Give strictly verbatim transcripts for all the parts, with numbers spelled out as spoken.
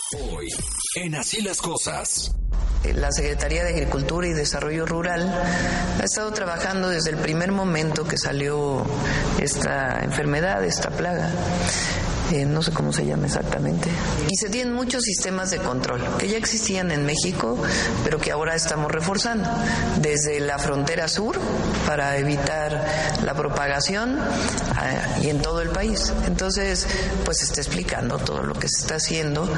Hoy, en Así las Cosas. La Secretaría de Agricultura y Desarrollo Rural ha estado trabajando desde el primer momento que salió esta enfermedad, esta plaga. Eh, no sé cómo se llama exactamente. Y se tienen muchos sistemas de control que ya existían en México, pero que ahora estamos reforzando. Desde la frontera sur, para evitar la propagación, eh, y en todo el país. Entonces, pues se está explicando todo lo que se está haciendo.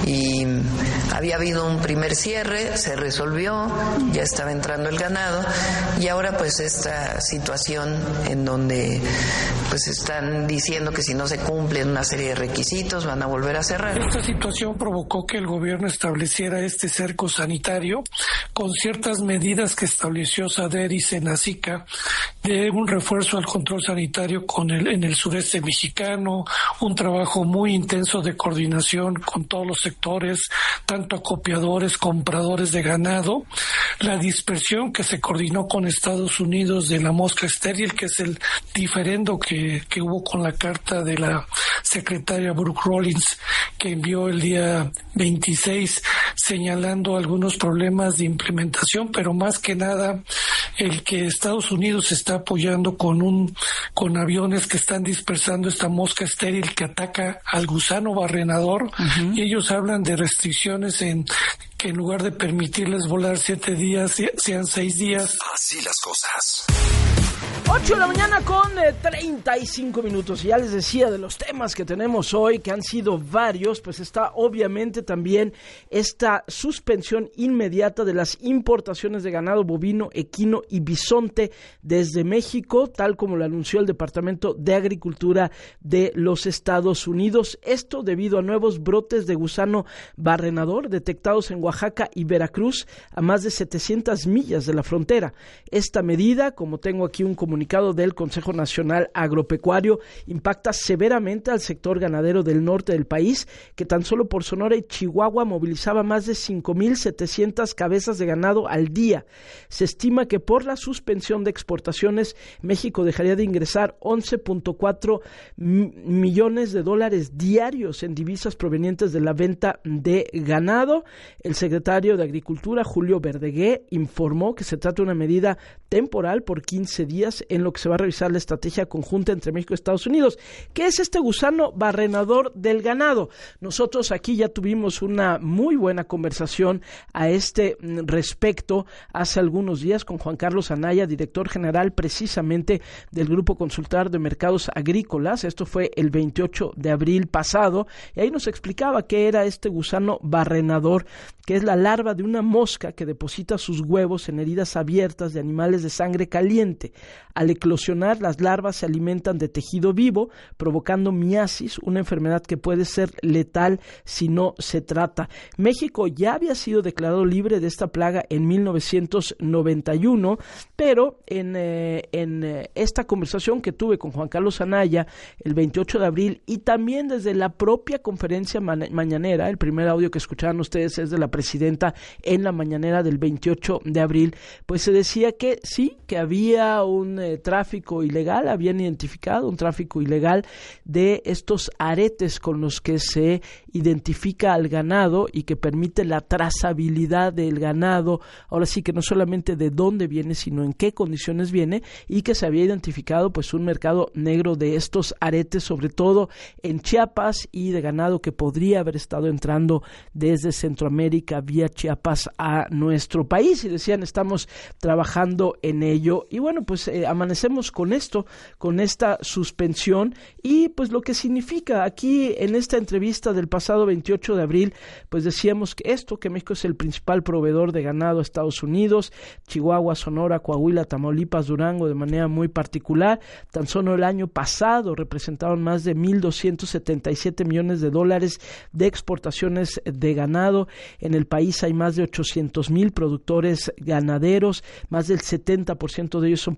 Y había habido un primer cierre, se resolvió, ya estaba entrando el ganado. Y ahora, pues, esta situación en donde pues están diciendo que si no se cumplen una serie de requisitos van a volver a cerrar. Esta situación provocó que el gobierno estableciera este cerco sanitario con ciertas medidas que estableció SADER y Senacica de un refuerzo al control sanitario con el, en el sureste mexicano, un trabajo muy intenso de coordinación con todos los sectores, tanto acopiadores, compradores de ganado, la dispersión que se coordinó con Estados Unidos de la mosca estéril, que es el diferendo que, que hubo con la carta de la secretaria Brooke Rollins, que envió el día veintiséis señalando algunos problemas de implementación, pero más que nada el que Estados Unidos está apoyando con un con aviones que están dispersando esta mosca estéril que ataca al gusano barrenador. Uh-huh. Y ellos hablan de restricciones en que en lugar de permitirles volar siete días, sean seis días. Así las cosas. ocho de la mañana con eh, treinta y cinco minutos. Ya les decía de los temas que tenemos hoy, que han sido varios, pues está obviamente también esta suspensión inmediata de las importaciones de ganado bovino, equino y bisonte desde México, tal como lo anunció el Departamento de Agricultura de los Estados Unidos. Esto debido a nuevos brotes de gusano barrenador detectados en Oaxaca y Veracruz, a más de setecientas millas de la frontera. Esta medida, como tengo aquí un comunicado del Consejo Nacional Agropecuario, impacta severamente al sector ganadero del norte del país, que tan solo por Sonora y Chihuahua movilizaba más de cinco mil setecientas cabezas de ganado al día. Se estima que por la suspensión de exportaciones, México dejaría de ingresar once punto cuatro millones de dólares diarios en divisas provenientes de la venta de ganado. El secretario de Agricultura, Julio Verdegué, informó que se trata de una medida temporal por quince días en lo que se va a revisar la estrategia conjunta entre México y Estados Unidos. ¿Qué es este gusano barrenador del ganado? Nosotros aquí ya tuvimos una muy buena conversación a este respecto hace algunos días con Juan Carlos Anaya, director general precisamente del Grupo Consultor de Mercados Agrícolas. Esto fue el veintiocho de abril pasado, y ahí nos explicaba qué era este gusano barrenador, que es la larva de una mosca que deposita sus huevos en heridas abiertas de animales de sangre caliente. Al eclosionar, las larvas se alimentan de tejido vivo, provocando miasis, una enfermedad que puede ser letal si no se trata. México ya había sido declarado libre de esta plaga en mil novecientos noventa y uno, pero en, eh, en eh, esta conversación que tuve con Juan Carlos Anaya el veintiocho de abril, y también desde la propia conferencia ma- mañanera, el primer audio que escucharon ustedes es de la presidenta en la mañanera del veintiocho de abril, pues se decía que sí, que había un eh, tráfico ilegal, habían identificado un tráfico ilegal de estos aretes con los que se identifica al ganado y que permite la trazabilidad del ganado, ahora sí que no solamente de dónde viene, sino en qué condiciones viene, y que se había identificado pues un mercado negro de estos aretes, sobre todo en Chiapas, y de ganado que podría haber estado entrando desde Centroamérica vía Chiapas a nuestro país, y decían estamos trabajando en ello. Y bueno, pues eh, amanecemos con esto, con esta suspensión, y pues lo que significa aquí en esta entrevista del pasado veintiocho de abril, pues decíamos que esto, que México es el principal proveedor de ganado a Estados Unidos, Chihuahua, Sonora, Coahuila, Tamaulipas, Durango de manera muy particular. Tan solo el año pasado representaron más de mil doscientos setenta y siete millones de dólares de exportaciones de ganado. En el país hay más de ochocientos mil productores ganaderos, más del setenta por ciento de ellos son pequeños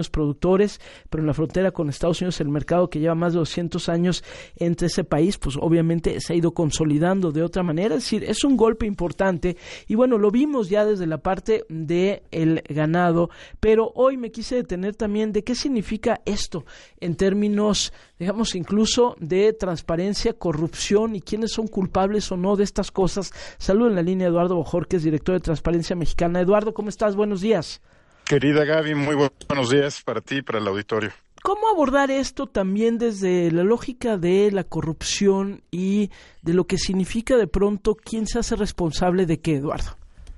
pequeños productores, pero en la frontera con Estados Unidos el mercado que lleva más de doscientos años entre ese país, pues obviamente se ha ido consolidando de otra manera. Es decir, es un golpe importante y bueno, lo vimos ya desde la parte del ganado, pero hoy me quise detener también de qué significa esto en términos, digamos, incluso de transparencia, corrupción y quiénes son culpables o no de estas cosas. Saludo en la línea a Eduardo Bojorquez, director de Transparencia Mexicana. Eduardo, ¿cómo estás? Buenos días. Querida Gaby, muy buenos días para ti y para el auditorio. ¿Cómo abordar esto también desde la lógica de la corrupción y de lo que significa de pronto quién se hace responsable de qué, Eduardo?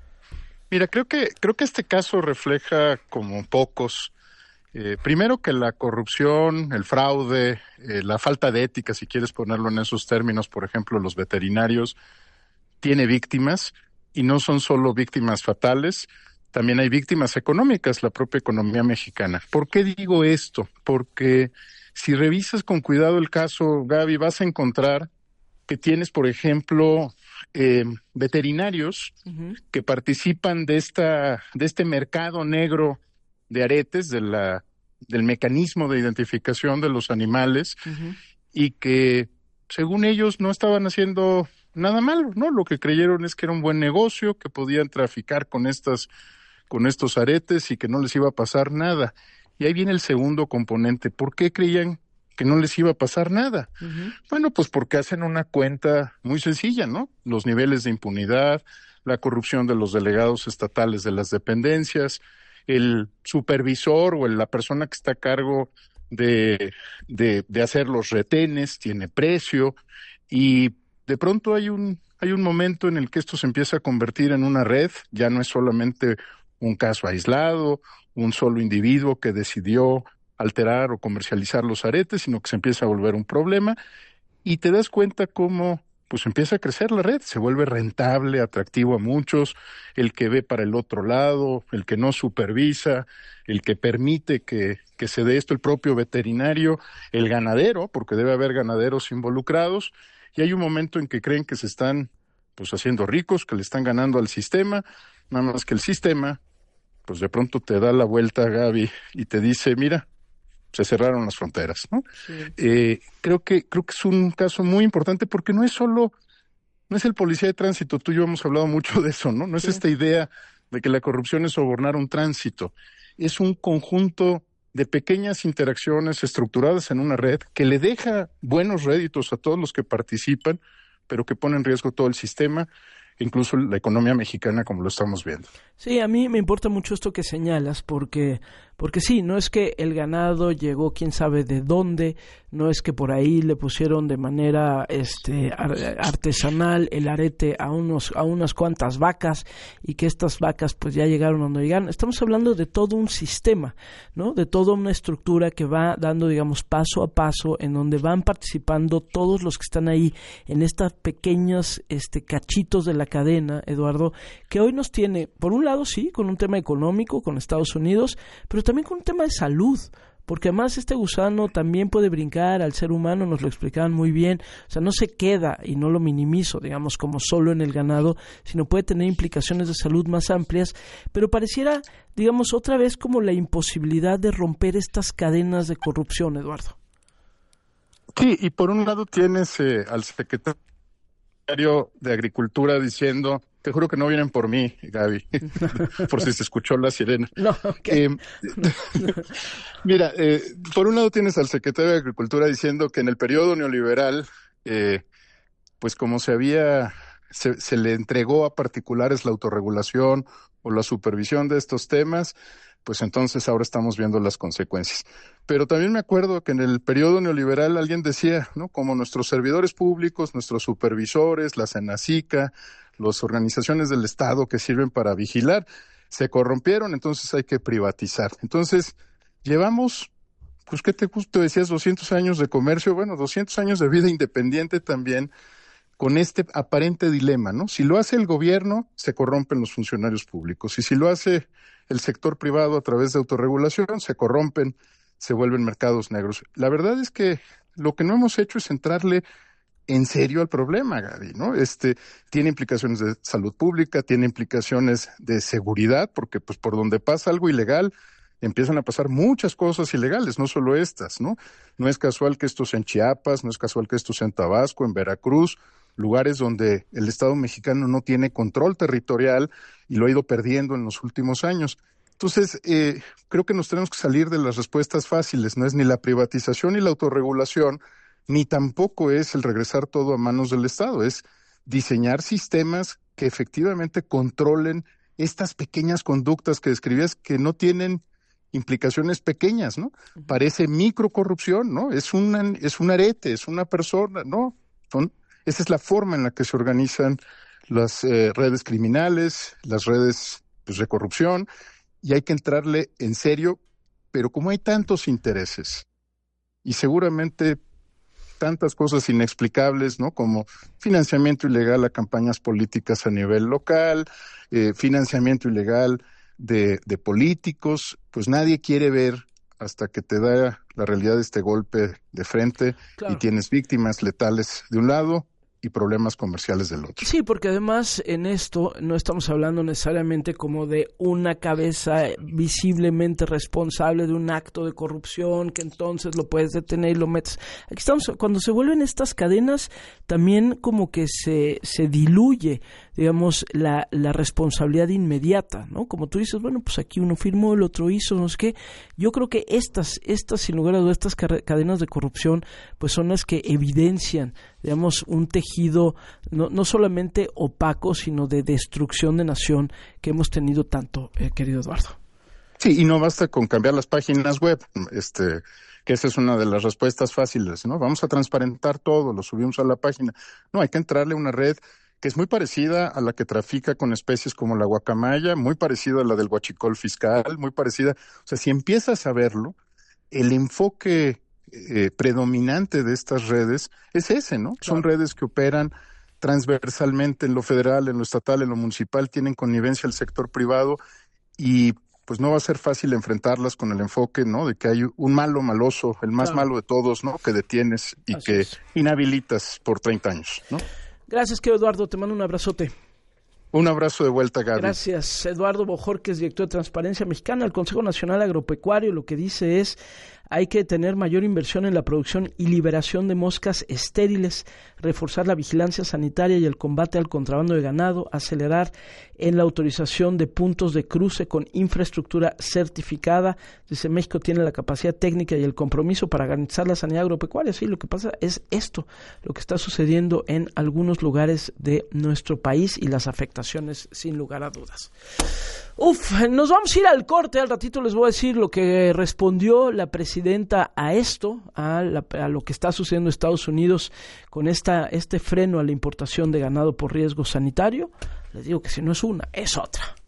Mira, creo que creo que este caso refleja como pocos, eh, primero que la corrupción, el fraude, eh, la falta de ética, si quieres ponerlo en esos términos, por ejemplo, los veterinarios, tiene víctimas y no son solo víctimas fatales, también hay víctimas económicas, la propia economía mexicana. ¿Por qué digo esto? Porque si revisas con cuidado el caso, Gaby, vas a encontrar que tienes, por ejemplo, eh, veterinarios uh-huh. que participan de esta de este mercado negro de aretes, de la del mecanismo de identificación de los animales uh-huh. y que, según ellos, no estaban haciendo nada malo, ¿no? Lo que creyeron es que era un buen negocio, que podían traficar con estas con estos aretes y que no les iba a pasar nada. Y ahí viene el segundo componente. ¿Por qué creían que no les iba a pasar nada? Uh-huh. Bueno, pues porque hacen una cuenta muy sencilla, ¿no? Los niveles de impunidad, la corrupción de los delegados estatales de las dependencias, el supervisor o la persona que está a cargo de, de, de hacer los retenes tiene precio y de pronto hay un, hay un momento en el que esto se empieza a convertir en una red, ya no es solamente un caso aislado, un solo individuo que decidió alterar o comercializar los aretes, sino que se empieza a volver un problema y te das cuenta cómo pues empieza a crecer la red, se vuelve rentable, atractivo a muchos, el que ve para el otro lado, el que no supervisa, el que permite que, que se dé esto, el propio veterinario, el ganadero, porque debe haber ganaderos involucrados, y hay un momento en que creen que se están pues haciendo ricos, que le están ganando al sistema, nada más que el sistema pues de pronto te da la vuelta, Gaby, y te dice, mira, se cerraron las fronteras, ¿no? Sí. Eh, creo que creo que es un caso muy importante porque no es solo, no es el policía de tránsito, tú y yo hemos hablado mucho de eso, ¿no? No sí. es esta idea de que la corrupción es sobornar un tránsito, es un conjunto de pequeñas interacciones estructuradas en una red que le deja buenos réditos a todos los que participan, pero que pone en riesgo todo el sistema, incluso la economía mexicana como lo estamos viendo. Sí, a mí me importa mucho esto que señalas, porque porque sí, no es que el ganado llegó quién sabe de dónde, no es que por ahí le pusieron de manera este artesanal el arete a unos a unas cuantas vacas y que estas vacas pues ya llegaron donde llegaron. Estamos hablando de todo un sistema, ¿no? De toda una estructura que va dando, digamos, paso a paso, en donde van participando todos los que están ahí en estas pequeños este cachitos de la cadena, Eduardo, que hoy nos tiene, por un lado sí, con un tema económico, con Estados Unidos, pero también con un tema de salud, porque además este gusano también puede brincar al ser humano, nos lo explicaban muy bien, o sea, no se queda, y no lo minimizo, digamos, como solo en el ganado, sino puede tener implicaciones de salud más amplias, pero pareciera, digamos, otra vez como la imposibilidad de romper estas cadenas de corrupción, Eduardo. Sí, y por un lado tienes eh, al secretario de Agricultura diciendo, te juro que no vienen por mí, Gaby, por si se escuchó la sirena. No, okay. eh, mira, eh, por un lado tienes al secretario de Agricultura diciendo que en el periodo neoliberal, eh, pues como se había, se, se le entregó a particulares la autorregulación o la supervisión de estos temas, pues entonces ahora estamos viendo las consecuencias. Pero también me acuerdo que en el periodo neoliberal alguien decía, ¿no? Como nuestros servidores públicos, nuestros supervisores, la Senacica, las organizaciones del Estado que sirven para vigilar, se corrompieron, entonces hay que privatizar. Entonces, llevamos, pues, ¿qué te gusta? Decías doscientos años de comercio, bueno, doscientos años de vida independiente también, con este aparente dilema, ¿no? Si lo hace el gobierno, se corrompen los funcionarios públicos, y si lo hace el sector privado a través de autorregulación, se corrompen, se vuelven mercados negros. La verdad es que lo que no hemos hecho es entrarle en serio al problema, Gaby, ¿no? Este tiene implicaciones de salud pública, tiene implicaciones de seguridad, porque pues por donde pasa algo ilegal, empiezan a pasar muchas cosas ilegales, no solo estas, ¿no? No es casual que esto sea en Chiapas, no es casual que esto sea en Tabasco, en Veracruz, lugares donde el Estado mexicano no tiene control territorial y lo ha ido perdiendo en los últimos años. Entonces, eh, creo que nos tenemos que salir de las respuestas fáciles, no es ni la privatización ni la autorregulación, ni tampoco es el regresar todo a manos del Estado, es diseñar sistemas que efectivamente controlen estas pequeñas conductas que describías que no tienen implicaciones pequeñas, ¿no? Parece microcorrupción, ¿no? Es una, es un arete, es una persona, ¿no? Son, esa es la forma en la que se organizan las eh, redes criminales, las redes pues, de corrupción, y hay que entrarle en serio, pero como hay tantos intereses, y seguramente tantas cosas inexplicables, ¿no? Como financiamiento ilegal a campañas políticas a nivel local, eh, financiamiento ilegal de, de políticos, pues nadie quiere ver hasta que te da la realidad este golpe de frente, claro, y tienes víctimas letales de un lado y problemas comerciales del otro. Sí, porque además en esto no estamos hablando necesariamente como de una cabeza visiblemente responsable de un acto de corrupción que entonces lo puedes detener y lo metes. Aquí estamos, cuando se vuelven estas cadenas, también como que se, se diluye, digamos, la, la responsabilidad inmediata, ¿no? Como tú dices, bueno, pues aquí uno firmó, el otro hizo, no sé qué. Yo creo que estas, estas sin lugar a dudas, estas cadenas de corrupción, pues son las que evidencian, digamos, un tejido no, no solamente opaco, sino de destrucción de nación que hemos tenido tanto, eh, querido Eduardo. Sí, y no basta con cambiar las páginas web, este, que esa es una de las respuestas fáciles, ¿no? Vamos a transparentar todo, lo subimos a la página. No, hay que entrarle a una red que es muy parecida a la que trafica con especies como la guacamaya, muy parecida a la del huachicol fiscal, muy parecida. O sea, si empiezas a verlo, el enfoque eh, predominante de estas redes es ese, ¿no? Claro. Son redes que operan transversalmente en lo federal, en lo estatal, en lo municipal, tienen connivencia al sector privado y pues no va a ser fácil enfrentarlas con el enfoque, ¿no? De que hay un malo maloso, el más claro. malo de todos, ¿no? Que detienes y Así que es. inhabilitas por treinta años, ¿no? Gracias, querido Eduardo. Te mando un abrazote. Un abrazo de vuelta, Gaby. Gracias. Eduardo Bojorquez, director de Transparencia Mexicana. El Consejo Nacional Agropecuario lo que dice es hay que tener mayor inversión en la producción y liberación de moscas estériles, reforzar la vigilancia sanitaria y el combate al contrabando de ganado, acelerar en la autorización de puntos de cruce con infraestructura certificada. Dice, México tiene la capacidad técnica y el compromiso para garantizar la sanidad agropecuaria. Sí, lo que pasa es esto, lo que está sucediendo en algunos lugares de nuestro país y las afectaciones sin lugar a dudas. Uf, nos vamos a ir al corte. Al ratito les voy a decir lo que respondió la presidenta a esto, a, la, a lo que está sucediendo en Estados Unidos con esta este freno a la importación de ganado por riesgo sanitario. Les digo que si no es una, es otra.